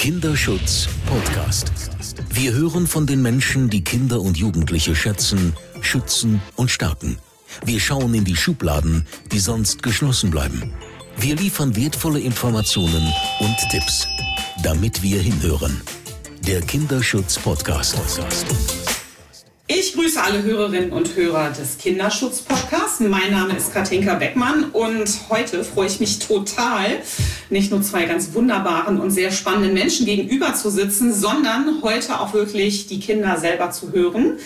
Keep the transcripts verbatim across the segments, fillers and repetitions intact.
Kinderschutz Podcast. Wir hören von den Menschen, die Kinder und Jugendliche schätzen, schützen und stärken. Wir schauen in die Schubladen, die sonst geschlossen bleiben. Wir liefern wertvolle Informationen und Tipps, damit wir hinhören. Der Kinderschutz Podcast. Ich grüße alle Hörerinnen und Hörer des Kinderschutz-Podcasts. Mein Name ist Katinka Beckmann und heute freue ich mich total, nicht nur zwei ganz wunderbaren und sehr spannenden Menschen gegenüber zu sitzen, sondern heute auch wirklich die Kinder selber zu hören,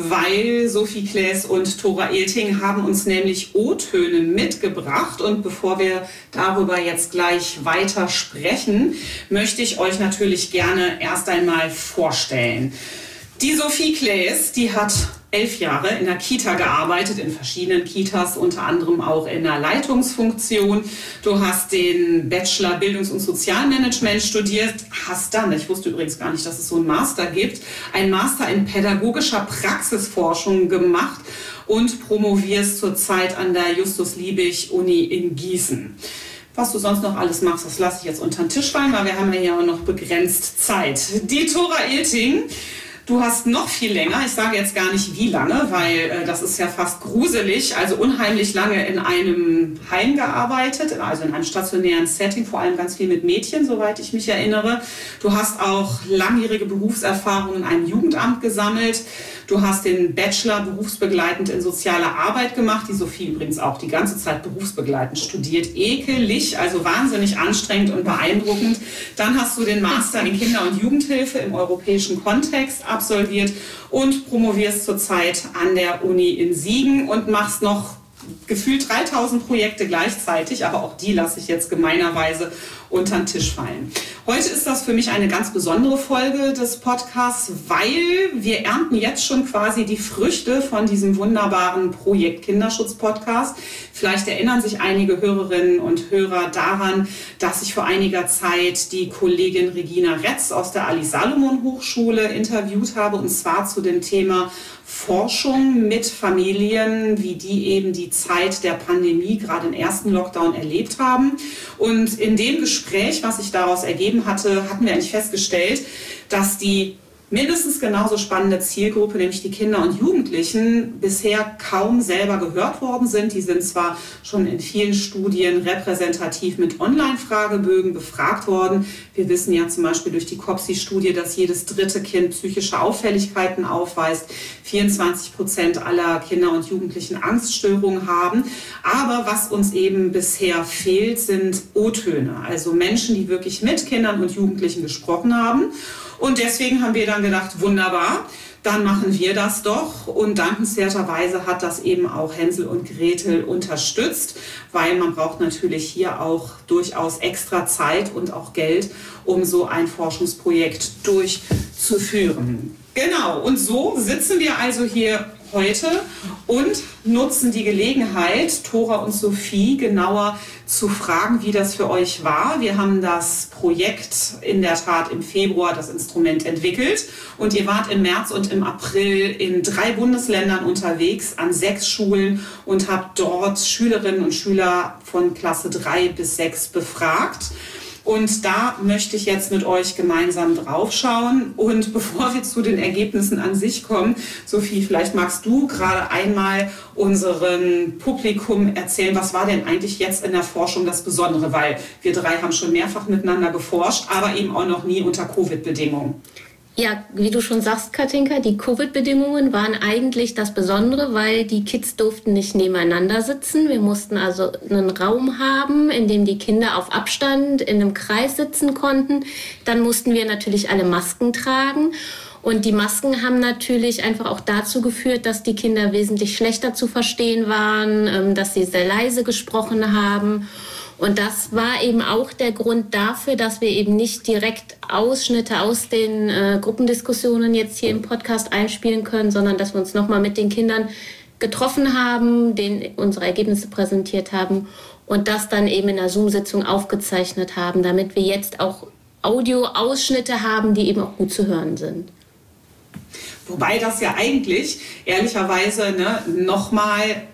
weil Sophie Klaes und Thora Elting haben uns nämlich O-Töne mitgebracht. Und bevor wir darüber jetzt gleich weiter sprechen, möchte ich euch natürlich gerne erst einmal vorstellen. Die Sophie Klaes, die hat elf Jahre in der Kita gearbeitet, in verschiedenen Kitas, unter anderem auch in der Leitungsfunktion. Du hast den Bachelor Bildungs- und Sozialmanagement studiert, hast dann, ich wusste übrigens gar nicht, dass es so einen Master gibt, einen Master in pädagogischer Praxisforschung gemacht und promovierst zurzeit an der Justus-Liebig-Uni in Gießen. Was du sonst noch alles machst, das lasse ich jetzt unter den Tisch fallen, weil wir haben ja hier auch noch begrenzt Zeit. Die Thora Elting, du hast noch viel länger, ich sage jetzt gar nicht wie lange, weil äh, das ist ja fast gruselig, also unheimlich lange in einem Heim gearbeitet, also in einem stationären Setting, vor allem ganz viel mit Mädchen, soweit ich mich erinnere. Du hast auch langjährige Berufserfahrung in einem Jugendamt gesammelt. Du hast den Bachelor berufsbegleitend in sozialer Arbeit gemacht, die Sophie übrigens auch die ganze Zeit berufsbegleitend studiert. Ekelig, also wahnsinnig anstrengend und beeindruckend. Dann hast du den Master in Kinder- und Jugendhilfe im europäischen Kontext absolviert und promovierst zurzeit an der Uni in Siegen und machst noch gefühlt dreitausend Projekte gleichzeitig, aber auch die lasse ich jetzt gemeinerweise unter den Tisch fallen. Heute ist das für mich eine ganz besondere Folge des Podcasts, weil wir ernten jetzt schon quasi die Früchte von diesem wunderbaren Projekt Kinderschutz-Podcast. Vielleicht erinnern sich einige Hörerinnen und Hörer daran, dass ich vor einiger Zeit die Kollegin Regina Retz aus der Alice-Salomon-Hochschule interviewt habe, und zwar zu dem Thema Forschung mit Familien, wie die eben die Zeit der Pandemie, gerade im ersten Lockdown, erlebt haben. Und in dem Gespräch, was sich daraus ergeben hatte, hatten wir eigentlich festgestellt, dass die mindestens genauso spannende Zielgruppe, nämlich die Kinder und Jugendlichen, bisher kaum selber gehört worden sind. Die sind zwar schon in vielen Studien repräsentativ mit Online-Fragebögen befragt worden. Wir wissen ja zum Beispiel durch die COPSI-Studie, dass jedes dritte Kind psychische Auffälligkeiten aufweist. vierundzwanzig Prozent aller Kinder und Jugendlichen Angststörungen haben. Aber was uns eben bisher fehlt, sind O-Töne. Also Menschen, die wirklich mit Kindern und Jugendlichen gesprochen haben. Und deswegen haben wir dann gedacht, wunderbar, dann machen wir das doch. Und dankenswerterweise hat das eben auch Hänsel und Gretel unterstützt, weil man braucht natürlich hier auch durchaus extra Zeit und auch Geld, um so ein Forschungsprojekt durchzuführen. Genau, und so sitzen wir also hier heute und nutzen die Gelegenheit, Thora und Sophie genauer zu fragen, wie das für euch war. Wir haben das Projekt in der Tat im Februar, das Instrument, entwickelt, und ihr wart im März und im April in drei Bundesländern unterwegs, an sechs Schulen, und habt dort Schülerinnen und Schüler von Klasse drei bis sechs befragt. Und da möchte ich jetzt mit euch gemeinsam draufschauen. Und bevor wir zu den Ergebnissen an sich kommen, Sophie, vielleicht magst du gerade einmal unserem Publikum erzählen, was war denn eigentlich jetzt in der Forschung das Besondere? Weil wir drei haben schon mehrfach miteinander geforscht, aber eben auch noch nie unter Covid-Bedingungen. Ja, wie du schon sagst, Katinka, die Covid-Bedingungen waren eigentlich das Besondere, weil die Kids durften nicht nebeneinander sitzen. Wir mussten also einen Raum haben, in dem die Kinder auf Abstand in einem Kreis sitzen konnten. Dann mussten wir natürlich alle Masken tragen. Und die Masken haben natürlich einfach auch dazu geführt, dass die Kinder wesentlich schlechter zu verstehen waren, dass sie sehr leise gesprochen haben. Und das war eben auch der Grund dafür, dass wir eben nicht direkt Ausschnitte aus den äh, Gruppendiskussionen jetzt hier im Podcast einspielen können, sondern dass wir uns nochmal mit den Kindern getroffen haben, denen unsere Ergebnisse präsentiert haben und das dann eben in der Zoom-Sitzung aufgezeichnet haben, damit wir jetzt auch Audio-Ausschnitte haben, die eben auch gut zu hören sind. Wobei das ja eigentlich ehrlicherweise ne, nochmal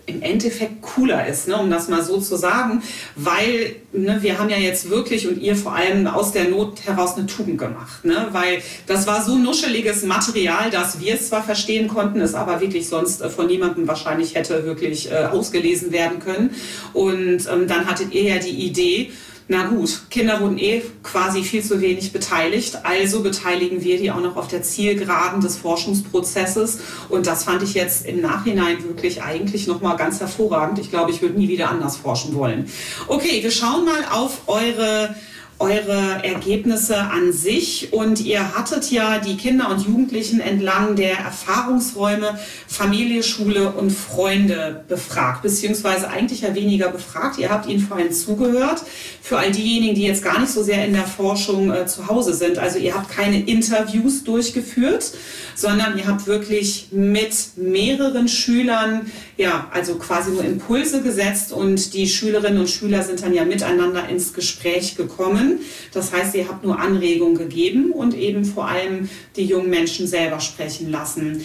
im Endeffekt cooler ist, ne, um das mal so zu sagen, weil ne, wir haben ja jetzt wirklich und ihr vor allem aus der Not heraus eine Tugend gemacht, ne, weil das war so nuscheliges Material, dass wir es zwar verstehen konnten, es aber wirklich sonst äh, von niemandem wahrscheinlich hätte wirklich äh, ausgelesen werden können. Und ähm, dann hattet ihr ja die Idee, na gut, Kinder wurden eh quasi viel zu wenig beteiligt, also beteiligen wir die auch noch auf der Zielgeraden des Forschungsprozesses und das fand ich jetzt im Nachhinein wirklich eigentlich nochmal ganz hervorragend. Ich glaube, ich würde nie wieder anders forschen wollen. Okay, wir schauen mal auf eure eure Ergebnisse an sich und ihr hattet ja die Kinder und Jugendlichen entlang der Erfahrungsräume Familie, Schule und Freunde befragt, beziehungsweise eigentlich ja weniger befragt. Ihr habt ihnen vor allem zugehört. Für all diejenigen, die jetzt gar nicht so sehr in der Forschung äh, zu Hause sind, also ihr habt keine Interviews durchgeführt, sondern ihr habt wirklich mit mehreren Schülern, ja, also quasi nur Impulse gesetzt und die Schülerinnen und Schüler sind dann ja miteinander ins Gespräch gekommen. Das heißt, ihr habt nur Anregungen gegeben und eben vor allem die jungen Menschen selber sprechen lassen.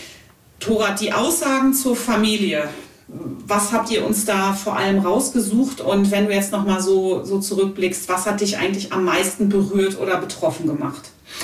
Thora, die Aussagen zur Familie, was habt ihr uns da vor allem rausgesucht? Und wenn du jetzt nochmal so, so zurückblickst, was hat dich eigentlich am meisten berührt oder betroffen gemacht?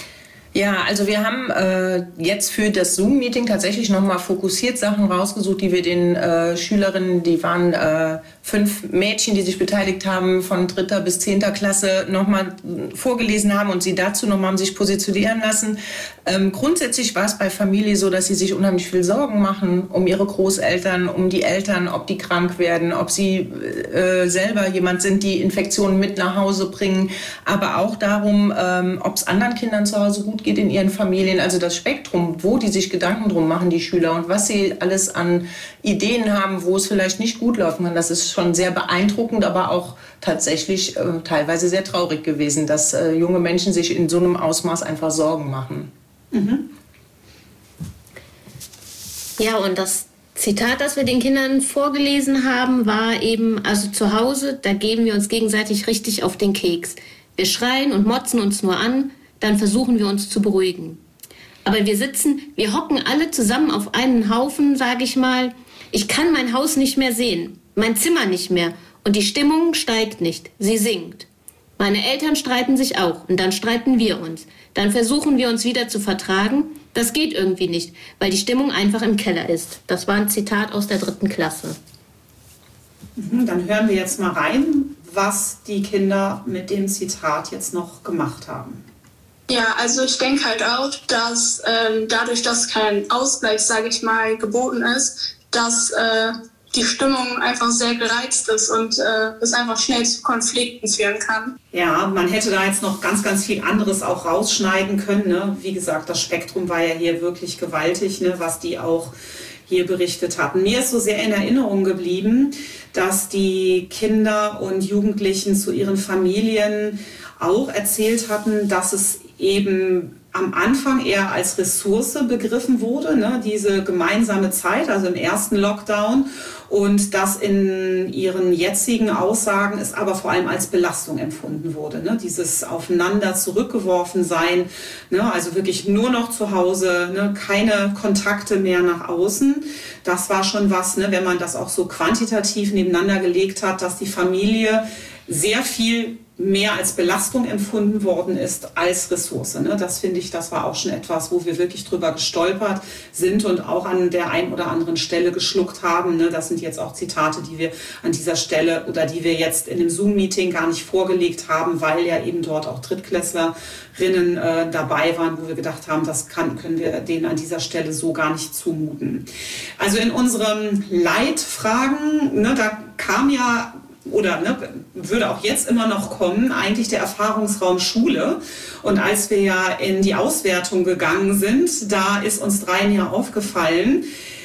Ja, also wir haben äh, jetzt für das Zoom-Meeting tatsächlich nochmal fokussiert Sachen rausgesucht, die wir den äh, Schülerinnen, die waren äh, fünf Mädchen, die sich beteiligt haben, von dritter bis zehnter Klasse, nochmal vorgelesen haben und sie dazu nochmal haben sich positionieren lassen. Ähm, grundsätzlich war es bei Familie so, dass sie sich unheimlich viel Sorgen machen um ihre Großeltern, um die Eltern, ob die krank werden, ob sie äh, selber jemand sind, die Infektionen mit nach Hause bringen, aber auch darum, ähm, ob es anderen Kindern zu Hause gut geht in ihren Familien, also das Spektrum, wo die sich Gedanken drum machen, die Schüler, und was sie alles an Ideen haben, wo es vielleicht nicht gut laufen kann. Das ist schon sehr beeindruckend, aber auch tatsächlich äh, teilweise sehr traurig gewesen, dass äh, junge Menschen sich in so einem Ausmaß einfach Sorgen machen. Mhm. Ja, und das Zitat, das wir den Kindern vorgelesen haben, war eben, also zu Hause, da geben wir uns gegenseitig richtig auf den Keks. Wir schreien und motzen uns nur an, dann versuchen wir uns zu beruhigen. Aber wir sitzen, wir hocken alle zusammen auf einen Haufen, sage ich mal. Ich kann mein Haus nicht mehr sehen, mein Zimmer nicht mehr. Und die Stimmung steigt nicht, sie sinkt. Meine Eltern streiten sich auch und dann streiten wir uns. Dann versuchen wir uns wieder zu vertragen. Das geht irgendwie nicht, weil die Stimmung einfach im Keller ist. Das war ein Zitat aus der dritten Klasse. Dann hören wir jetzt mal rein, was die Kinder mit dem Zitat jetzt noch gemacht haben. Ja, also ich denke halt auch, dass ähm, dadurch, dass kein Ausgleich, sage ich mal, geboten ist, dass äh, die Stimmung einfach sehr gereizt ist und äh, es einfach schnell zu Konflikten führen kann. Ja, man hätte da jetzt noch ganz, ganz viel anderes auch rausschneiden können. Ne? Wie gesagt, das Spektrum war ja hier wirklich gewaltig, ne? Was die auch hier berichtet hatten. Mir ist so sehr in Erinnerung geblieben, dass die Kinder und Jugendlichen zu ihren Familien auch erzählt hatten, dass es eben am Anfang eher als Ressource begriffen wurde, ne, diese gemeinsame Zeit, also im ersten Lockdown, und dass in ihren jetzigen Aussagen es aber vor allem als Belastung empfunden wurde, ne, dieses aufeinander zurückgeworfen sein, ne, also wirklich nur noch zu Hause, ne, keine Kontakte mehr nach außen. Das war schon was, ne, wenn man das auch so quantitativ nebeneinander gelegt hat, dass die Familie sehr viel mehr als Belastung empfunden worden ist als Ressource. Ne? Das finde ich, das war auch schon etwas, wo wir wirklich drüber gestolpert sind und auch an der einen oder anderen Stelle geschluckt haben. Ne? Das sind jetzt auch Zitate, die wir an dieser Stelle oder die wir jetzt in dem Zoom-Meeting gar nicht vorgelegt haben, weil ja eben dort auch Drittklässlerinnen äh, dabei waren, wo wir gedacht haben, das kann, können wir denen an dieser Stelle so gar nicht zumuten. Also in unseren Leitfragen, ne, da kam ja oder ne, würde auch jetzt immer noch kommen, eigentlich der Erfahrungsraum Schule. Und als wir ja in die Auswertung gegangen sind, da ist uns dreien ja aufgefallen,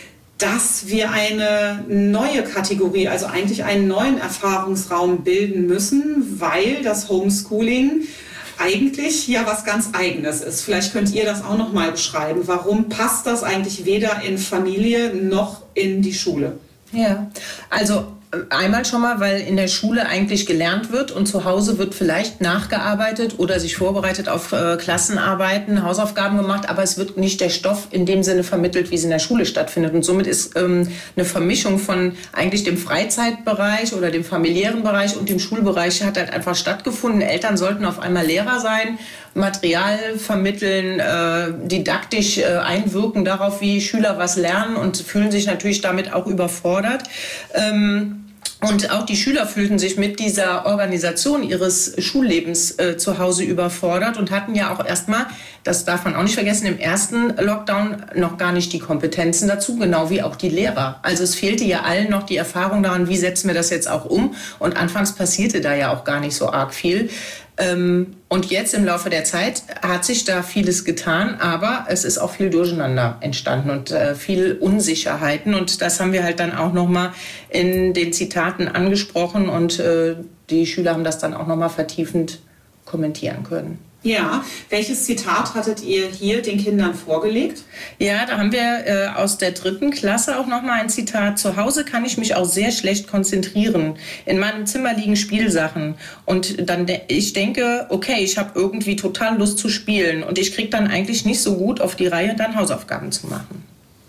dass wir eine neue Kategorie, also eigentlich einen neuen Erfahrungsraum bilden müssen, weil das Homeschooling eigentlich ja was ganz Eigenes ist. Vielleicht könnt ihr das auch noch mal beschreiben. Warum passt das eigentlich weder in Familie noch in die Schule? Ja, also Einmal schon mal, weil in der Schule eigentlich gelernt wird und zu Hause wird vielleicht nachgearbeitet oder sich vorbereitet auf äh, Klassenarbeiten, Hausaufgaben gemacht, aber es wird nicht der Stoff in dem Sinne vermittelt, wie es in der Schule stattfindet. Und somit ist ähm, eine Vermischung von eigentlich dem Freizeitbereich oder dem familiären Bereich und dem Schulbereich hat halt einfach stattgefunden. Eltern sollten auf einmal Lehrer sein, Material vermitteln, äh, didaktisch äh, einwirken darauf, wie Schüler was lernen und fühlen sich natürlich damit auch überfordert. Ähm, Und auch die Schüler fühlten sich mit dieser Organisation ihres Schullebens äh, zu Hause überfordert und hatten ja auch erstmal, das darf man auch nicht vergessen, im ersten Lockdown noch gar nicht die Kompetenzen dazu, genau wie auch die Lehrer. Also es fehlte ja allen noch die Erfahrung daran, wie setzen wir das jetzt auch um. Und anfangs passierte da ja auch gar nicht so arg viel. Ähm, und jetzt im Laufe der Zeit hat sich da vieles getan, aber es ist auch viel Durcheinander entstanden und äh, viel Unsicherheiten. Und das haben wir halt dann auch nochmal in den Zitaten angesprochen und äh, die Schüler haben das dann auch nochmal vertiefend kommentieren können. Ja, welches Zitat hattet ihr hier den Kindern vorgelegt? Ja, da haben wir äh, aus der dritten Klasse auch nochmal ein Zitat. Zu Hause kann ich mich auch sehr schlecht konzentrieren. In meinem Zimmer liegen Spielsachen. Und dann de- ich denke, okay, ich habe irgendwie total Lust zu spielen. Und ich kriege dann eigentlich nicht so gut auf die Reihe, dann Hausaufgaben zu machen.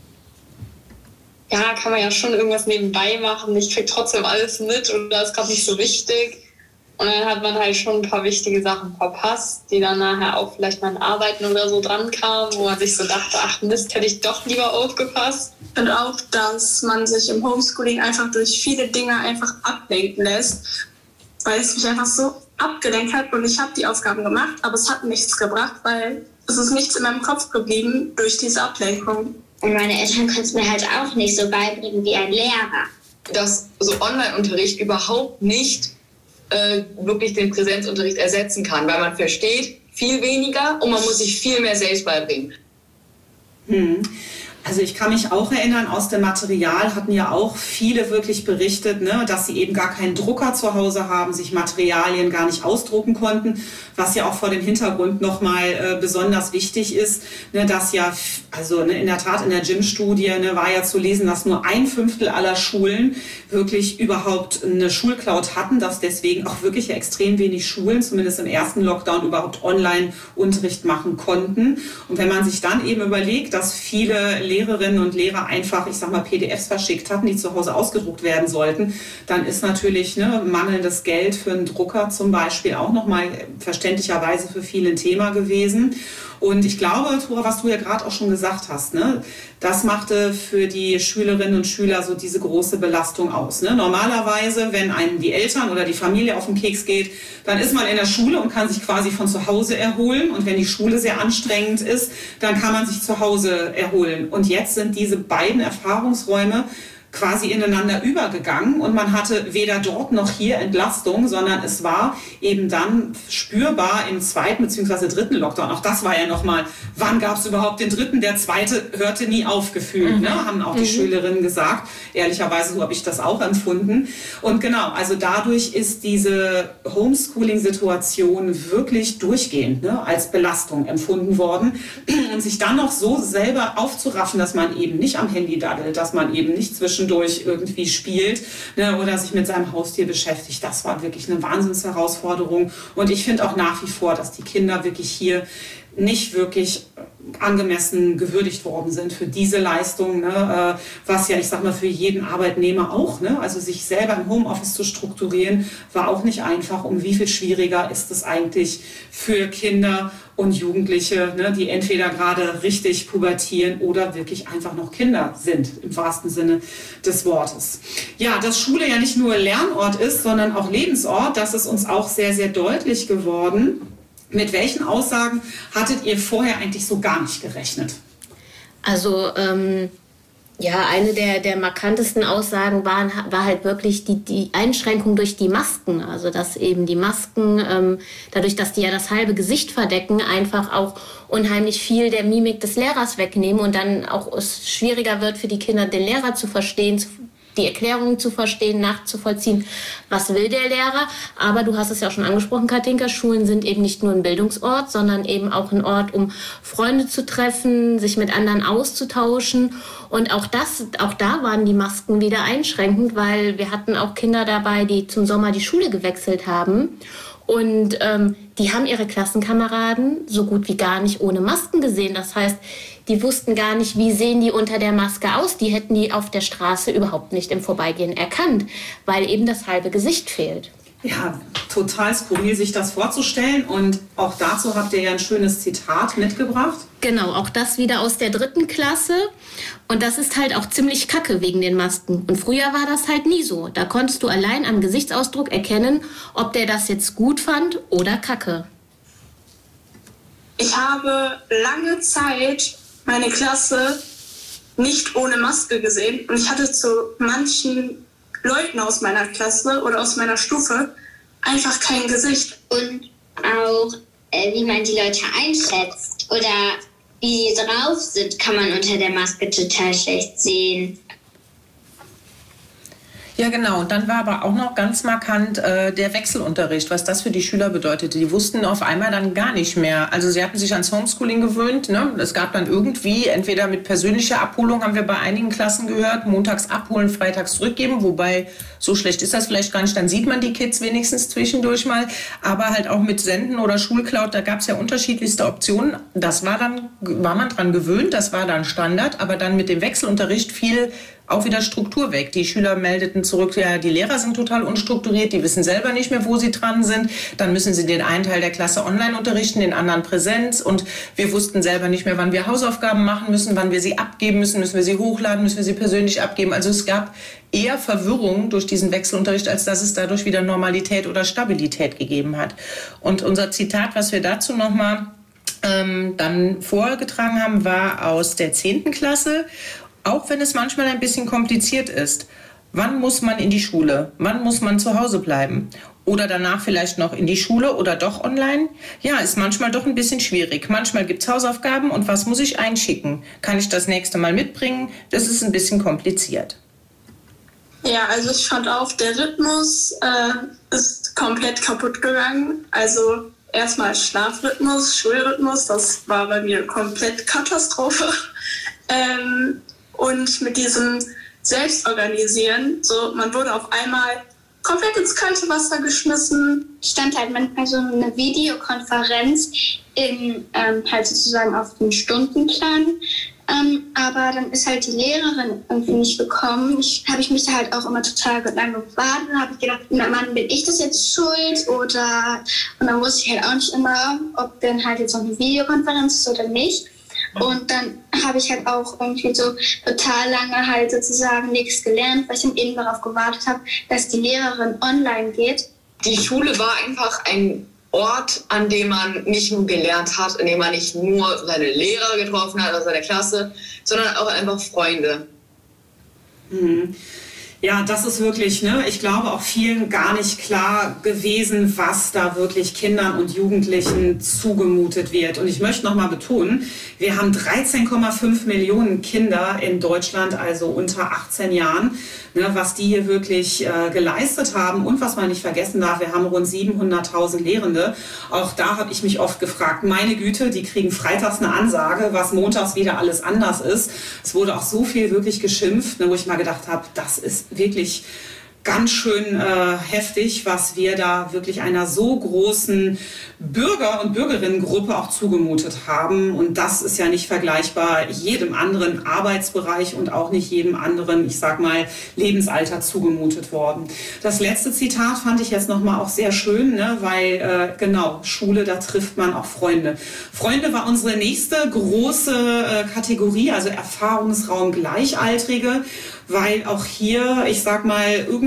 Ja, kann man ja schon irgendwas nebenbei machen. Ich krieg trotzdem alles mit und das ist gerade nicht so wichtig. Und dann hat man halt schon ein paar wichtige Sachen verpasst, die dann nachher auch vielleicht mal in Arbeiten oder so dran kamen, wo man sich so dachte, ach Mist, hätte ich doch lieber aufgepasst. Und auch, dass man sich im Homeschooling einfach durch viele Dinge einfach ablenken lässt, weil es mich einfach so abgelenkt hat und ich habe die Aufgaben gemacht, aber es hat nichts gebracht, weil es ist nichts in meinem Kopf geblieben durch diese Ablenkung. Und meine Eltern konnten es mir halt auch nicht so beibringen wie ein Lehrer. Dass so Online-Unterricht überhaupt nicht äh, wirklich den Präsenzunterricht ersetzen kann, weil man versteht viel weniger und man muss sich viel mehr selbst beibringen. Hm. Also ich kann mich auch erinnern, aus dem Material hatten ja auch viele wirklich berichtet, ne, dass sie eben gar keinen Drucker zu Hause haben, sich Materialien gar nicht ausdrucken konnten, was ja auch vor dem Hintergrund nochmal äh, besonders wichtig ist, ne, dass ja, also ne, in der Tat in der G I M-Studie ne, war ja zu lesen, dass nur ein Fünftel aller Schulen wirklich überhaupt eine Schulcloud hatten, dass deswegen auch wirklich extrem wenig Schulen, zumindest im ersten Lockdown, überhaupt Online-Unterricht machen konnten. Und wenn man sich dann eben überlegt, dass viele Lehrerinnen und Lehrer einfach, ich sag mal, P D Fs verschickt hatten, die zu Hause ausgedruckt werden sollten, dann ist natürlich ne, mangelndes Geld für einen Drucker zum Beispiel auch nochmal verständlicherweise für viele ein Thema gewesen. Und ich glaube, Thora, was du ja gerade auch schon gesagt hast, ne, das machte für die Schülerinnen und Schüler so diese große Belastung aus. Ne? Normalerweise, wenn einem die Eltern oder die Familie auf den Keks geht, dann ist man in der Schule und kann sich quasi von zu Hause erholen. Und wenn die Schule sehr anstrengend ist, dann kann man sich zu Hause erholen. Und jetzt sind diese beiden Erfahrungsräume quasi ineinander übergegangen und man hatte weder dort noch hier Entlastung, sondern es war eben dann spürbar im zweiten bzw. dritten Lockdown. Auch das war ja nochmal, wann gab es überhaupt den dritten? Der zweite hörte nie auf gefühlt, mhm. ne? Haben auch die mhm. Schülerinnen gesagt. Ehrlicherweise, so habe ich das auch empfunden. Und genau, also dadurch ist diese Homeschooling-Situation wirklich durchgehend ne, als Belastung empfunden worden. Und sich dann noch so selber aufzuraffen, dass man eben nicht am Handy daddelt, dass man eben nicht zwischen durch irgendwie spielt ne, oder sich mit seinem Haustier beschäftigt. Das war wirklich eine Wahnsinnsherausforderung. Und ich finde auch nach wie vor, dass die Kinder wirklich hier nicht wirklich angemessen gewürdigt worden sind für diese Leistung, ne, was ja, ich sag mal, für jeden Arbeitnehmer auch, ne, also sich selber im Homeoffice zu strukturieren, war auch nicht einfach. Um wie viel schwieriger ist es eigentlich für Kinder und Jugendliche, ne, die entweder gerade richtig pubertieren oder wirklich einfach noch Kinder sind, im wahrsten Sinne des Wortes. Ja, dass Schule ja nicht nur Lernort ist, sondern auch Lebensort, das ist uns auch sehr, sehr deutlich geworden. Mit welchen Aussagen hattet ihr vorher eigentlich so gar nicht gerechnet? Also ähm, ja, eine der, der markantesten Aussagen waren, war halt wirklich die, die Einschränkung durch die Masken. Also dass eben die Masken, ähm, dadurch, dass die ja das halbe Gesicht verdecken, einfach auch unheimlich viel der Mimik des Lehrers wegnehmen und dann auch es schwieriger wird für die Kinder, den Lehrer zu verstehen, zu die Erklärungen zu verstehen, nachzuvollziehen, was will der Lehrer. Aber du hast es ja auch schon angesprochen, Katinka, Schulen sind eben nicht nur ein Bildungsort, sondern eben auch ein Ort, um Freunde zu treffen, sich mit anderen auszutauschen. Und auch das, auch da waren die Masken wieder einschränkend, weil wir hatten auch Kinder dabei, die zum Sommer die Schule gewechselt haben. Und ähm, die haben ihre Klassenkameraden so gut wie gar nicht ohne Masken gesehen. Das heißt, die wussten gar nicht, wie sehen die unter der Maske aus. Die hätten die auf der Straße überhaupt nicht im Vorbeigehen erkannt, weil eben das halbe Gesicht fehlt. Ja, total skurril, sich das vorzustellen. Und auch dazu habt ihr ja ein schönes Zitat mitgebracht. Genau, auch das wieder aus der dritten Klasse. Und das ist halt auch ziemlich kacke wegen den Masken. Und früher war das halt nie so. Da konntest du allein am Gesichtsausdruck erkennen, ob der das jetzt gut fand oder kacke. Ich habe lange Zeit meine Klasse nicht ohne Maske gesehen. Und ich hatte zu manchen Leuten aus meiner Klasse oder aus meiner Stufe einfach kein Gesicht. Und auch, äh, wie man die Leute einschätzt oder wie sie drauf sind, kann man unter der Maske total schlecht sehen. Ja, genau. Und dann war aber auch noch ganz markant äh, der Wechselunterricht, was das für die Schüler bedeutete. Die wussten auf einmal dann gar nicht mehr. Also sie hatten sich ans Homeschooling gewöhnt. Ne? Es gab dann irgendwie, entweder mit persönlicher Abholung, haben wir bei einigen Klassen gehört, montags abholen, freitags zurückgeben. Wobei, so schlecht ist das vielleicht gar nicht. Dann sieht man die Kids wenigstens zwischendurch mal. Aber halt auch mit Senden oder Schulcloud, da gab es ja unterschiedlichste Optionen. Das war dann, war man dran gewöhnt, das war dann Standard. Aber dann mit dem Wechselunterricht fiel auch wieder Struktur weg. Die Schüler meldeten zurück, ja, die Lehrer sind total unstrukturiert, die wissen selber nicht mehr, wo sie dran sind. Dann müssen sie den einen Teil der Klasse online unterrichten, den anderen Präsenz. Und wir wussten selber nicht mehr, wann wir Hausaufgaben machen müssen, wann wir sie abgeben müssen, müssen wir sie hochladen, müssen wir sie persönlich abgeben. Also es gab eher Verwirrung durch diesen Wechselunterricht, als dass es dadurch wieder Normalität oder Stabilität gegeben hat. Und unser Zitat, was wir dazu nochmal ähm, dann vorgetragen haben, war aus der zehnten Klasse. Auch wenn es manchmal ein bisschen kompliziert ist. Wann muss man in die Schule? Wann muss man zu Hause bleiben? Oder danach vielleicht noch in die Schule oder doch online? Ja, ist manchmal doch ein bisschen schwierig. Manchmal gibt es Hausaufgaben und was muss ich einschicken? Kann ich das nächste Mal mitbringen? Das ist ein bisschen kompliziert. Ja, also ich fand auch, der Rhythmus äh, ist komplett kaputt gegangen. Also erstmal Schlafrhythmus, Schulrhythmus, das war bei mir komplett Katastrophe. ähm, Und mit diesem Selbstorganisieren, so man wurde auf einmal komplett ins kalte Wasser geschmissen. Stand halt manchmal so eine Videokonferenz in, ähm, halt sozusagen auf dem Stundenplan. Ähm, aber dann ist halt die Lehrerin irgendwie nicht gekommen. Ich habe ich mich da halt auch immer total lange gewartet. Dann habe ich gedacht, na Mann, bin ich das jetzt schuld? Oder, und dann wusste ich halt auch nicht immer, ob denn halt jetzt noch eine Videokonferenz ist oder nicht. Und dann habe ich halt auch irgendwie so total lange halt sozusagen nichts gelernt, weil ich dann eben darauf gewartet habe, dass die Lehrerin online geht. Die Schule war einfach ein Ort, an dem man nicht nur gelernt hat, an dem man nicht nur seine Lehrer getroffen hat oder seine Klasse, sondern auch einfach Freunde. Mhm. Ja, das ist wirklich, ne, ich glaube auch vielen gar nicht klar gewesen, was da wirklich Kindern und Jugendlichen zugemutet wird. Und ich möchte noch mal betonen, wir haben dreizehn Komma fünf Millionen Kinder in Deutschland, also unter achtzehn Jahren, ne, was die hier wirklich äh, geleistet haben. Und was man nicht vergessen darf, wir haben rund siebenhunderttausend Lehrende. Auch da habe ich mich oft gefragt, meine Güte, die kriegen freitags eine Ansage, was montags wieder alles anders ist. Es wurde auch so viel wirklich geschimpft, ne, wo ich mal gedacht habe, das ist wirklich ganz schön äh, heftig, was wir da wirklich einer so großen Bürger- und Bürgerinnengruppe auch zugemutet haben. Und das ist ja nicht vergleichbar jedem anderen Arbeitsbereich und auch nicht jedem anderen, ich sag mal, Lebensalter zugemutet worden. Das letzte Zitat fand ich jetzt nochmal auch sehr schön, ne? Weil äh, genau, Schule, da trifft man auch Freunde. Freunde war unsere nächste große äh, Kategorie, also Erfahrungsraum Gleichaltrige, weil auch hier, ich sag mal, irgendwie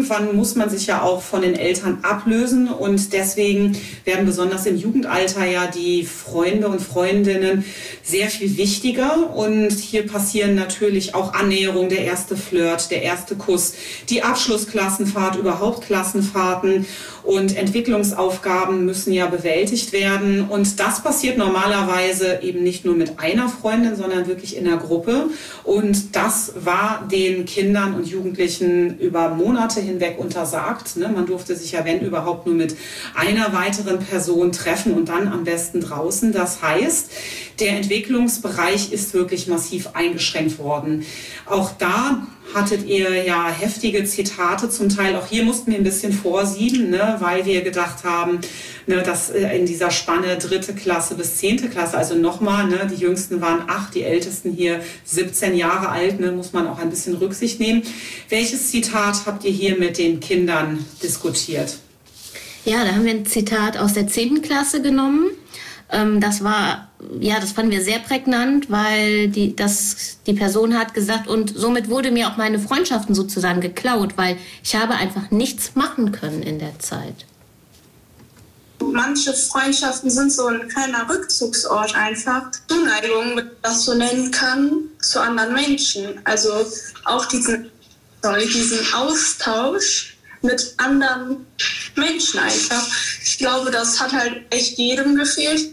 irgendwann muss man sich ja auch von den Eltern ablösen und deswegen werden besonders im Jugendalter ja die Freunde und Freundinnen sehr viel wichtiger und hier passieren natürlich auch Annäherung, der erste Flirt, der erste Kuss, die Abschlussklassenfahrt, überhaupt Klassenfahrten und Entwicklungsaufgaben müssen ja bewältigt werden und das passiert normalerweise eben nicht nur mit einer Freundin, sondern wirklich in der Gruppe und das war den Kindern und Jugendlichen über Monate hinweg untersagt. Man durfte sich ja, wenn überhaupt, nur mit einer weiteren Person treffen und dann am besten draußen. Das heißt, der Entwicklungsbereich ist wirklich massiv eingeschränkt worden. Auch da hattet ihr ja heftige Zitate zum Teil. Auch hier mussten wir ein bisschen vorsieben, ne, weil wir gedacht haben, ne, dass in dieser Spanne dritte Klasse bis zehnte Klasse, also nochmal, ne, die Jüngsten waren acht, die Ältesten hier siebzehn Jahre alt, ne, muss man auch ein bisschen Rücksicht nehmen. Welches Zitat habt ihr hier mit den Kindern diskutiert? Ja, da haben wir ein Zitat aus der zehnten Klasse genommen. Das war, ja, das fanden wir sehr prägnant, weil die, das, die Person hat gesagt, und somit wurde mir auch meine Freundschaften sozusagen geklaut, weil ich habe einfach nichts machen können in der Zeit. Manche Freundschaften sind so ein kleiner Rückzugsort einfach. Zuneigung, wenn man das so nennen kann, zu anderen Menschen. Also auch diesen, sorry, diesen Austausch mit anderen Menschen einfach. Ich glaube, das hat halt echt jedem gefehlt.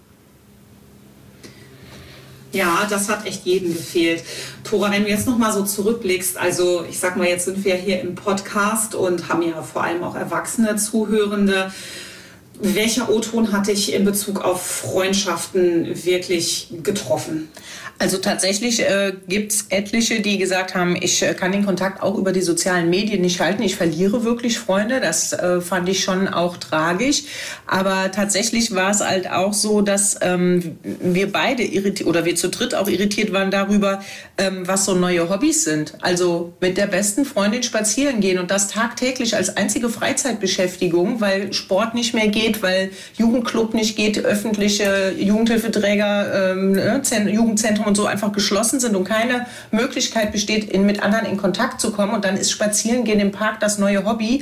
Ja, das hat echt jedem gefehlt. Thora, wenn du jetzt noch mal so zurückblickst, also ich sag mal, jetzt sind wir hier im Podcast und haben ja vor allem auch erwachsene Zuhörende. Welcher O-Ton hat dich in Bezug auf Freundschaften wirklich getroffen? Also tatsächlich äh, gibt es etliche, die gesagt haben, ich äh, kann den Kontakt auch über die sozialen Medien nicht halten. Ich verliere wirklich Freunde. Das äh, fand ich schon auch tragisch. Aber tatsächlich war es halt auch so, dass ähm, wir beide irritiert oder wir zu dritt auch irritiert waren darüber, ähm, was so neue Hobbys sind. Also mit der besten Freundin spazieren gehen und das tagtäglich als einzige Freizeitbeschäftigung, weil Sport nicht mehr geht, weil Jugendclub nicht geht, öffentliche Jugendhilfeträger, ähm, Jugendzentrum und so einfach geschlossen sind und keine Möglichkeit besteht, in, mit anderen in Kontakt zu kommen. Und dann ist Spazierengehen im Park das neue Hobby.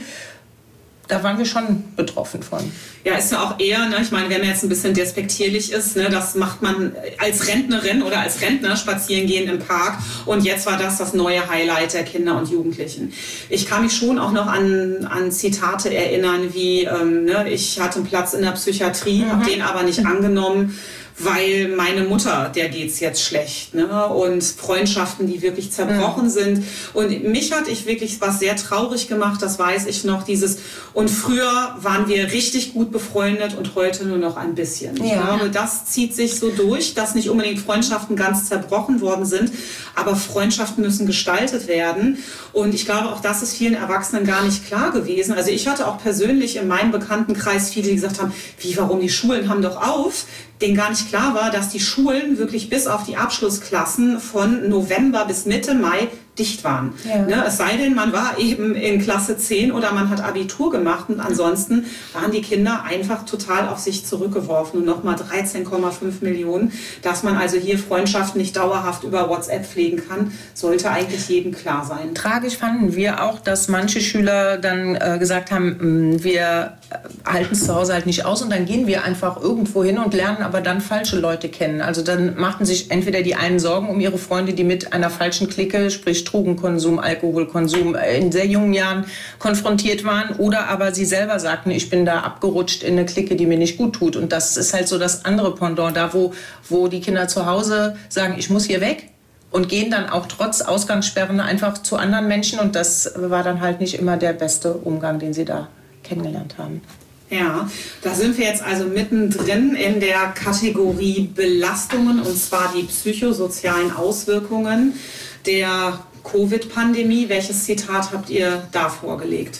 Da waren wir schon betroffen von. Ja, ist ja auch eher, ne, ich meine, wenn man jetzt ein bisschen despektierlich ist, ne, das macht man als Rentnerin oder als Rentner spazieren gehen im Park und jetzt war das das neue Highlight der Kinder und Jugendlichen. Ich kann mich schon auch noch an, an Zitate erinnern, wie ähm, ne, ich hatte einen Platz in der Psychiatrie, mhm. habe den aber nicht angenommen, weil meine Mutter, der geht's jetzt schlecht, ne? Und Freundschaften, die wirklich zerbrochen mhm. sind. Und mich hat ich wirklich was sehr traurig gemacht, das weiß ich noch, dieses, und früher waren wir richtig gut befreundet und heute nur noch ein bisschen. Ich ja. glaube, das zieht sich so durch, dass nicht unbedingt Freundschaften ganz zerbrochen worden sind, aber Freundschaften müssen gestaltet werden. Und ich glaube, auch das ist vielen Erwachsenen gar nicht klar gewesen. Also ich hatte auch persönlich in meinem Bekanntenkreis viele, die gesagt haben, wie, warum, die Schulen haben doch auf, denen gar nicht klar war, dass die Schulen wirklich bis auf die Abschlussklassen von November bis Mitte Mai dicht waren. Ja. Ne, es sei denn, man war eben in Klasse zehn oder man hat Abitur gemacht und ansonsten waren die Kinder einfach total auf sich zurückgeworfen. Und nochmal dreizehn Komma fünf Millionen, dass man also hier Freundschaften nicht dauerhaft über WhatsApp pflegen kann, sollte eigentlich jedem klar sein. Tragisch fanden wir auch, dass manche Schüler dann äh, gesagt haben, wir halten es zu Hause halt nicht aus und dann gehen wir einfach irgendwo hin und lernen aber dann falsche Leute kennen. Also dann machten sich entweder die einen Sorgen um ihre Freunde, die mit einer falschen Clique, sprich Drogenkonsum, Alkoholkonsum in sehr jungen Jahren konfrontiert waren, oder aber sie selber sagten, ich bin da abgerutscht in eine Clique, die mir nicht gut tut. Und das ist halt so das andere Pendant, da wo, wo die Kinder zu Hause sagen, ich muss hier weg, und gehen dann auch trotz Ausgangssperren einfach zu anderen Menschen. Und das war dann halt nicht immer der beste Umgang, den sie da kennengelernt haben. Ja, da sind wir jetzt also mittendrin in der Kategorie Belastungen, und zwar die psychosozialen Auswirkungen der Covid-Pandemie. Welches Zitat habt ihr da vorgelegt?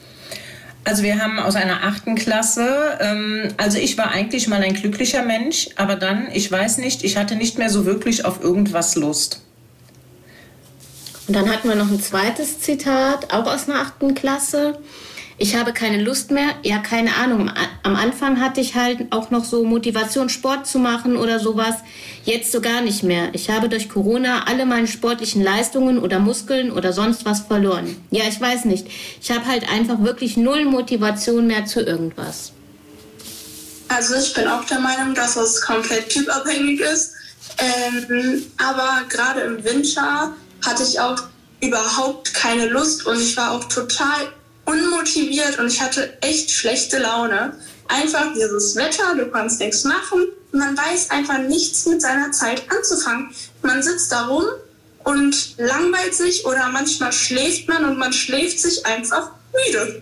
Also wir haben aus einer achten Klasse, ähm, also ich war eigentlich mal ein glücklicher Mensch, aber dann, ich weiß nicht, ich hatte nicht mehr so wirklich auf irgendwas Lust. Und dann hatten wir noch ein zweites Zitat, auch aus einer achten Klasse. Ich habe keine Lust mehr. Ja, keine Ahnung. Am Anfang hatte ich halt auch noch so Motivation, Sport zu machen oder sowas. Jetzt so gar nicht mehr. Ich habe durch Corona alle meine sportlichen Leistungen oder Muskeln oder sonst was verloren. Ja, ich weiß nicht. Ich habe halt einfach wirklich null Motivation mehr zu irgendwas. Also ich bin auch der Meinung, dass es komplett typabhängig ist. Ähm, aber gerade im Winter hatte ich auch überhaupt keine Lust und ich war auch total unmotiviert und ich hatte echt schlechte Laune. Einfach dieses Wetter, du kannst nichts machen, man weiß einfach nichts mit seiner Zeit anzufangen. Man sitzt da rum und langweilt sich oder manchmal schläft man und man schläft sich einfach müde.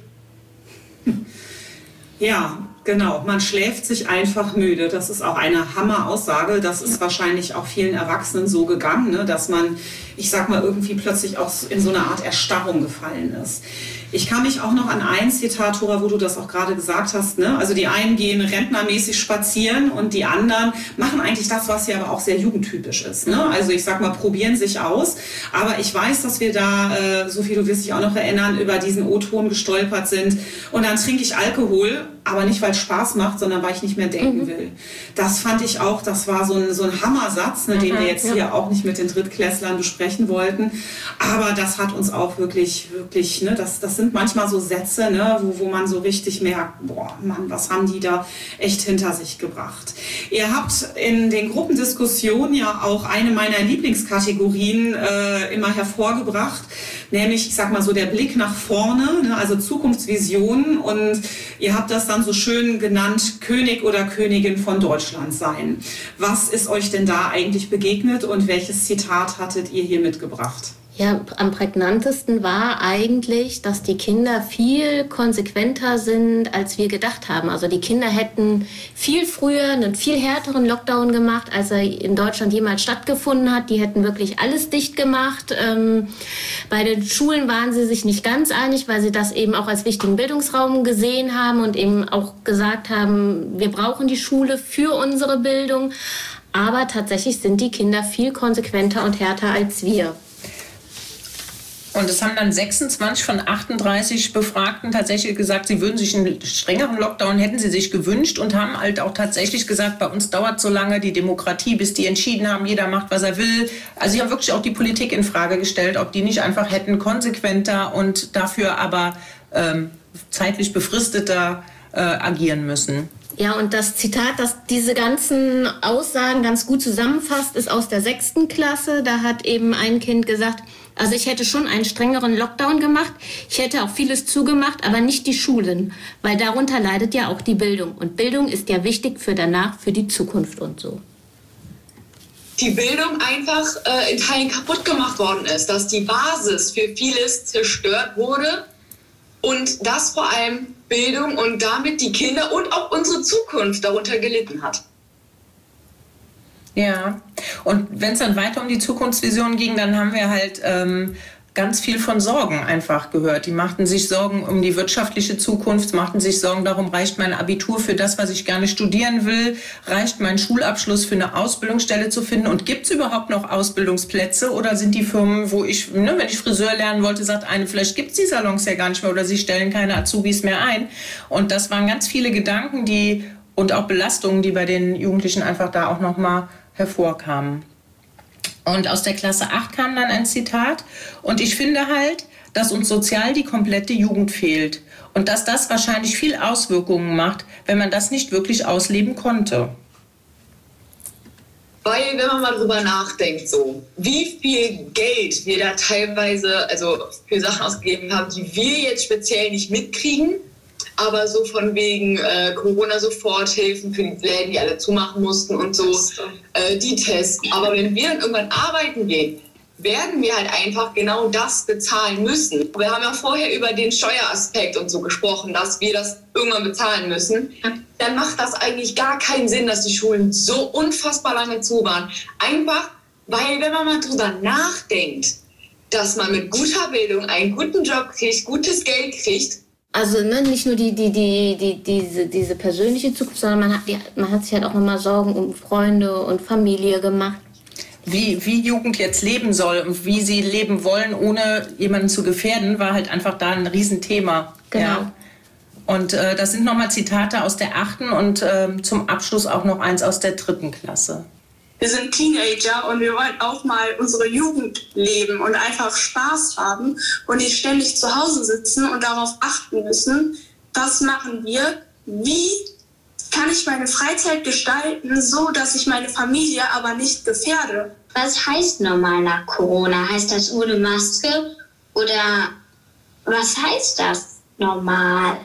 Ja, genau. Man schläft sich einfach müde. Das ist auch eine Hammer-Aussage. Das ist wahrscheinlich auch vielen Erwachsenen so gegangen, ne, dass man, ich sag mal, irgendwie plötzlich auch in so eine Art Erstarrung gefallen ist. Ich kann mich auch noch an ein Zitat, Thora, wo du das auch gerade gesagt hast, ne? Also die einen gehen rentnermäßig spazieren und die anderen machen eigentlich das, was ja aber auch sehr jugendtypisch ist, ne? Also ich sag mal, probieren sich aus. Aber ich weiß, dass wir da, äh, Sophie, du wirst dich auch noch erinnern, über diesen O-Ton gestolpert sind. Und dann trinke ich Alkohol, aber nicht, weil es Spaß macht, sondern weil ich nicht mehr denken mhm. will. Das fand ich auch, das war so ein, so ein Hammersatz, ne, mhm, den wir jetzt ja. hier auch nicht mit den Drittklässlern besprechen wollten. Aber das hat uns auch wirklich, wirklich, ne, das, das sind manchmal so Sätze, ne, wo, wo man so richtig merkt, boah, Mann, was haben die da echt hinter sich gebracht. Ihr habt in den Gruppendiskussionen ja auch eine meiner Lieblingskategorien äh, immer hervorgebracht, nämlich, ich sag mal so, der Blick nach vorne, ne, also Zukunftsvisionen, und ihr habt das dann so schön genannt, König oder Königin von Deutschland sein. Was ist euch denn da eigentlich begegnet und welches Zitat hattet ihr hier mitgebracht? Ja, am prägnantesten war eigentlich, dass die Kinder viel konsequenter sind, als wir gedacht haben. Also die Kinder hätten viel früher einen viel härteren Lockdown gemacht, als er in Deutschland jemals stattgefunden hat. Die hätten wirklich alles dicht gemacht. Ähm, bei den Schulen waren sie sich nicht ganz einig, weil sie das eben auch als wichtigen Bildungsraum gesehen haben und eben auch gesagt haben, wir brauchen die Schule für unsere Bildung. Aber tatsächlich sind die Kinder viel konsequenter und härter als wir. Und es haben dann sechsundzwanzig von achtunddreißig Befragten tatsächlich gesagt, sie würden sich einen strengeren Lockdown, hätten sie sich gewünscht, und haben halt auch tatsächlich gesagt, bei uns dauert so lange die Demokratie, bis die entschieden haben, jeder macht, was er will. Also sie haben wirklich auch die Politik in Frage gestellt, ob die nicht einfach hätten konsequenter und dafür aber ähm, zeitlich befristeter äh, agieren müssen. Ja, und das Zitat, das diese ganzen Aussagen ganz gut zusammenfasst, ist aus der sechsten Klasse. Da hat eben ein Kind gesagt, also ich hätte schon einen strengeren Lockdown gemacht. Ich hätte auch vieles zugemacht, aber nicht die Schulen, weil darunter leidet ja auch die Bildung. Und Bildung ist ja wichtig für danach, für die Zukunft und so. Die Bildung einfach äh, in Teilen kaputt gemacht worden ist, dass die Basis für vieles zerstört wurde und dass vor allem Bildung und damit die Kinder und auch unsere Zukunft darunter gelitten hat. Ja, und wenn es dann weiter um die Zukunftsvision ging, dann haben wir halt ähm, ganz viel von Sorgen einfach gehört. Die machten sich Sorgen um die wirtschaftliche Zukunft, machten sich Sorgen darum, reicht mein Abitur für das, was ich gerne studieren will, reicht mein Schulabschluss für eine Ausbildungsstelle zu finden, und gibt es überhaupt noch Ausbildungsplätze, oder sind die Firmen, wo ich, ne, wenn ich Friseur lernen wollte, sagt eine, vielleicht gibt es die Salons ja gar nicht mehr oder sie stellen keine Azubis mehr ein. Und das waren ganz viele Gedanken, die und auch Belastungen, die bei den Jugendlichen einfach da auch nochmal hervorkamen. Und aus der Klasse acht kam dann ein Zitat. Und ich finde halt, dass uns sozial die komplette Jugend fehlt. Und dass das wahrscheinlich viel Auswirkungen macht, wenn man das nicht wirklich ausleben konnte. Weil, wenn man mal drüber nachdenkt, so, wie viel Geld wir da teilweise, also für Sachen ausgegeben haben, die wir jetzt speziell nicht mitkriegen, aber so von wegen äh, Corona-Soforthilfen für die Läden, die alle zumachen mussten und so, äh, die Tests. Aber wenn wir dann irgendwann arbeiten gehen, werden wir halt einfach genau das bezahlen müssen. Wir haben ja vorher über den Steueraspekt und so gesprochen, dass wir das irgendwann bezahlen müssen. Dann macht das eigentlich gar keinen Sinn, dass die Schulen so unfassbar lange zu waren. Einfach, weil, wenn man mal drüber nachdenkt, dass man mit guter Bildung einen guten Job kriegt, gutes Geld kriegt. Also ne, nicht nur die, die, die, die, diese, diese persönliche Zukunft, sondern man hat, die, man hat sich halt auch nochmal Sorgen um Freunde und Familie gemacht. Wie, wie Jugend jetzt leben soll und wie sie leben wollen, ohne jemanden zu gefährden, war halt einfach da ein Riesenthema. Genau. Ja. Und äh, das sind nochmal Zitate aus der achten und äh, zum Abschluss auch noch eins aus der dritten Klasse. Wir sind Teenager und wir wollen auch mal unsere Jugend leben und einfach Spaß haben und nicht ständig zu Hause sitzen und darauf achten müssen. Was machen wir? Wie kann ich meine Freizeit gestalten, so dass ich meine Familie aber nicht gefährde? Was heißt normal nach Corona? Heißt das ohne Maske? Oder was heißt das normal?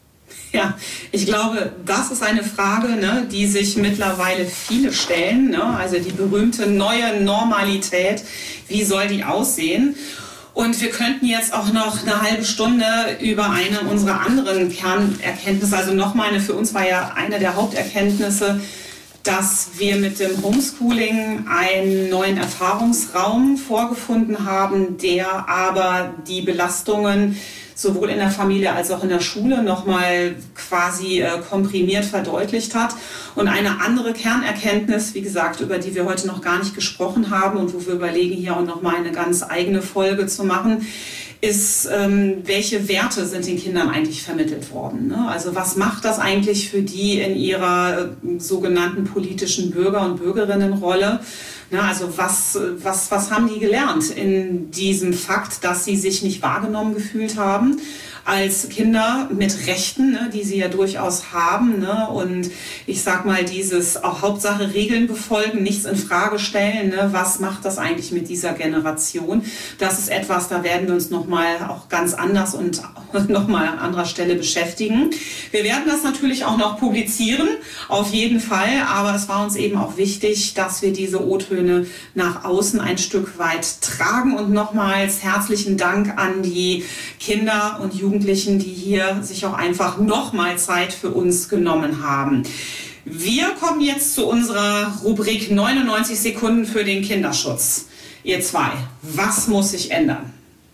Ja, ich glaube, das ist eine Frage, ne, die sich mittlerweile viele stellen. Ne? Also die berühmte neue Normalität, wie soll die aussehen? Und wir könnten jetzt auch noch eine halbe Stunde über eine unserer anderen Kernerkenntnisse, also nochmal eine, für uns war ja eine der Haupterkenntnisse, dass wir mit dem Homeschooling einen neuen Erfahrungsraum vorgefunden haben, der aber die Belastungen sowohl in der Familie als auch in der Schule nochmal quasi äh, komprimiert verdeutlicht hat. Und eine andere Kernerkenntnis, wie gesagt, über die wir heute noch gar nicht gesprochen haben und wo wir überlegen, hier auch nochmal eine ganz eigene Folge zu machen, ist, ähm, welche Werte sind den Kindern eigentlich vermittelt worden? Ne? Also was macht das eigentlich für die in ihrer äh, sogenannten politischen Bürger- und Bürgerinnenrolle? Na, also was, was, was haben die gelernt in diesem Fakt, dass sie sich nicht wahrgenommen gefühlt haben als Kinder mit Rechten, ne, die sie ja durchaus haben, ne, und ich sag mal dieses auch Hauptsache Regeln befolgen, nichts in Frage stellen, ne, was macht das eigentlich mit dieser Generation? Das ist etwas, da werden wir uns nochmal auch ganz anders und nochmal an anderer Stelle beschäftigen. Wir werden das natürlich auch noch publizieren, auf jeden Fall, aber es war uns eben auch wichtig, dass wir diese O-Töne nach außen ein Stück weit tragen und nochmals herzlichen Dank an die Kinder und Jugendlichen, die hier sich auch einfach nochmal Zeit für uns genommen haben. Wir kommen jetzt zu unserer Rubrik neunundneunzig Sekunden für den Kinderschutz. Ihr zwei, was muss sich ändern?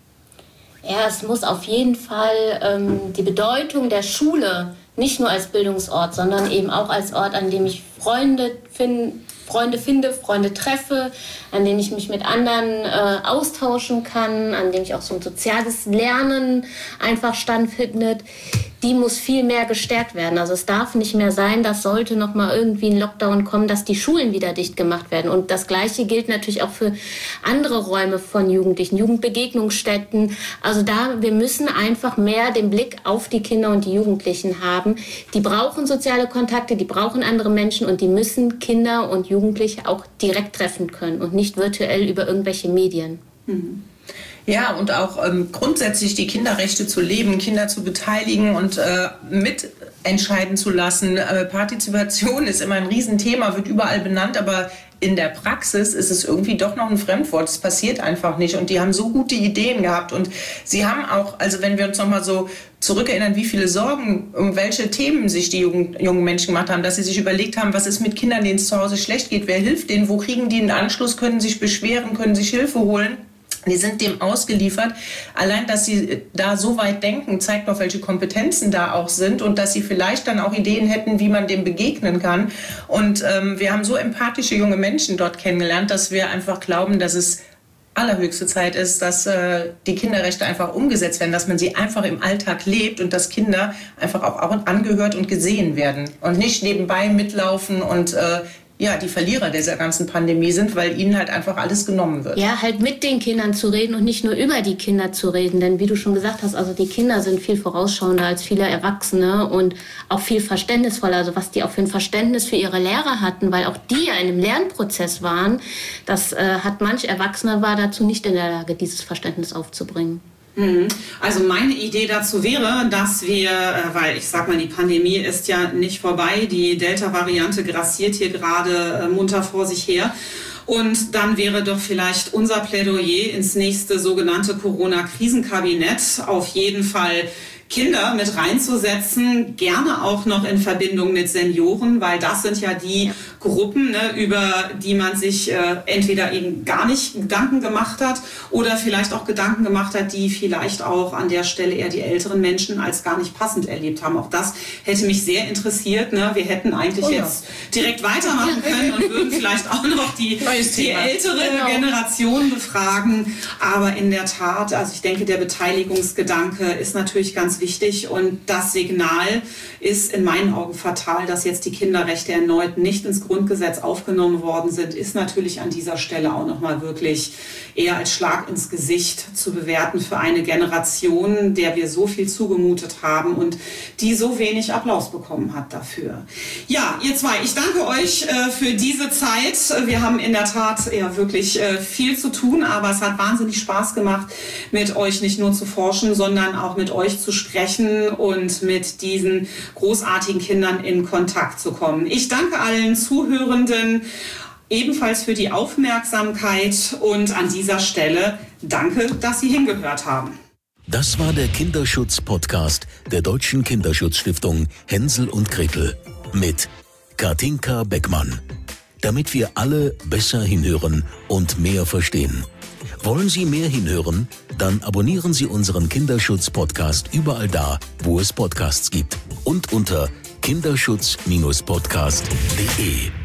Ja, es muss auf jeden Fall ähm, die Bedeutung der Schule nicht nur als Bildungsort, sondern eben auch als Ort, an dem ich Freunde finde, Freunde finde, Freunde treffe, an denen ich mich mit anderen äh, austauschen kann, an dem ich auch so ein soziales Lernen einfach stattfindet, die muss viel mehr gestärkt werden. Also es darf nicht mehr sein, dass sollte noch mal irgendwie ein Lockdown kommen, dass die Schulen wieder dicht gemacht werden. Und das Gleiche gilt natürlich auch für andere Räume von Jugendlichen, Jugendbegegnungsstätten. Also da, wir müssen einfach mehr den Blick auf die Kinder und die Jugendlichen haben. Die brauchen soziale Kontakte, die brauchen andere Menschen und die müssen Kinder und Jugendliche auch direkt treffen können und nicht virtuell über irgendwelche Medien. Mhm. Ja, und auch ähm, grundsätzlich die Kinderrechte zu leben, Kinder zu beteiligen und äh, mitentscheiden zu lassen. Äh, Partizipation ist immer ein Riesenthema, wird überall benannt, aber in der Praxis ist es irgendwie doch noch ein Fremdwort. Es passiert einfach nicht. Und die haben so gute Ideen gehabt. Und sie haben auch, also wenn wir uns noch mal so zurückerinnern, wie viele Sorgen, um welche Themen sich die jungen, jungen Menschen gemacht haben, dass sie sich überlegt haben, was ist mit Kindern, denen es zu Hause schlecht geht, wer hilft denen, wo kriegen die einen Anschluss, können sich beschweren, können sich Hilfe holen. Die sind dem ausgeliefert. Allein, dass sie da so weit denken, zeigt doch, welche Kompetenzen da auch sind und dass sie vielleicht dann auch Ideen hätten, wie man dem begegnen kann. Und ähm, wir haben so empathische junge Menschen dort kennengelernt, dass wir einfach glauben, dass es allerhöchste Zeit ist, dass äh, die Kinderrechte einfach umgesetzt werden, dass man sie einfach im Alltag lebt und dass Kinder einfach auch, auch angehört und gesehen werden und nicht nebenbei mitlaufen und äh, ja, die Verlierer dieser ganzen Pandemie sind, weil ihnen halt einfach alles genommen wird. Ja, halt mit den Kindern zu reden und nicht nur über die Kinder zu reden. Denn wie du schon gesagt hast, also die Kinder sind viel vorausschauender als viele Erwachsene und auch viel verständnisvoller. Also was die auch für ein Verständnis für ihre Lehrer hatten, weil auch die ja in einem Lernprozess waren, das äh, hat manch Erwachsener war dazu nicht in der Lage, dieses Verständnis aufzubringen. Also meine Idee dazu wäre, dass wir, weil ich sag mal, die Pandemie ist ja nicht vorbei, die Delta-Variante grassiert hier gerade munter vor sich her. Und dann wäre doch vielleicht unser Plädoyer ins nächste sogenannte Corona-Krisenkabinett auf jeden Fall Kinder mit reinzusetzen, gerne auch noch in Verbindung mit Senioren, weil das sind ja die Gruppen, ne, über die man sich äh, entweder eben gar nicht Gedanken gemacht hat oder vielleicht auch Gedanken gemacht hat, die vielleicht auch an der Stelle eher die älteren Menschen als gar nicht passend erlebt haben. Auch das hätte mich sehr interessiert. Ne? Wir hätten eigentlich oh ja. jetzt direkt weitermachen können und würden vielleicht auch noch die, die ältere genau. Generation befragen. Aber in der Tat, also ich denke, der Beteiligungsgedanke ist natürlich ganz wichtig und das Signal ist in meinen Augen fatal, dass jetzt die Kinderrechte erneut nicht ins Grundgesetz aufgenommen worden sind, ist natürlich an dieser Stelle auch nochmal wirklich eher als Schlag ins Gesicht zu bewerten für eine Generation, der wir so viel zugemutet haben und die so wenig Applaus bekommen hat dafür. Ja, ihr zwei, ich danke euch äh, für diese Zeit. Wir haben in der Tat ja wirklich äh, viel zu tun, aber es hat wahnsinnig Spaß gemacht, mit euch nicht nur zu forschen, sondern auch mit euch zu sprechen und mit diesen großartigen Kindern in Kontakt zu kommen. Ich danke allen Zuhörenden ebenfalls für die Aufmerksamkeit und an dieser Stelle danke, dass Sie hingehört haben. Das war der Kinderschutz-Podcast der Deutschen Kinderschutzstiftung Hänsel und Gretel mit Katinka Beckmann. Damit wir alle besser hinhören und mehr verstehen. Wollen Sie mehr hinhören? Dann abonnieren Sie unseren Kinderschutz-Podcast überall da, wo es Podcasts gibt und unter kinderschutz Bindestrich podcast punkt de.